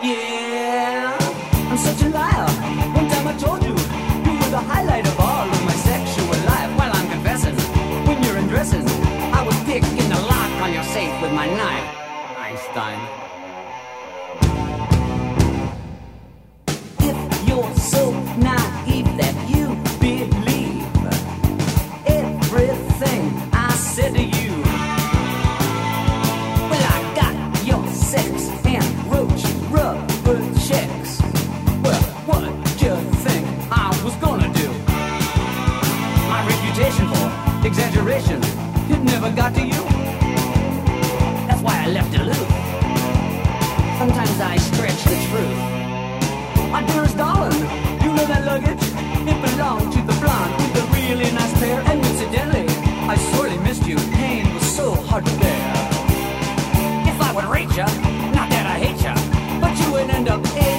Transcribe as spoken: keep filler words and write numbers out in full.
Yeah, I'm such a liar. One time I told you, you were the highlight of all of my sexual life. Well, I'm confessing, when you're undressing, I was picking the lock on your safe with my knife. Einstein. If you're so naive that you believe everything I said to you, well, I got your sex and roach rubber checks. Well, what'd you think I was gonna do? My reputation for exaggeration, it never got to you. That's why I left it loose. Sometimes I stretch the truth. My dearest darling, you know that luggage? It belonged to the blonde with the really nice pair. And incidentally, I sorely missed you. Pain was so hard to bear. If I would rate ya, not that I hate ya, but you would end up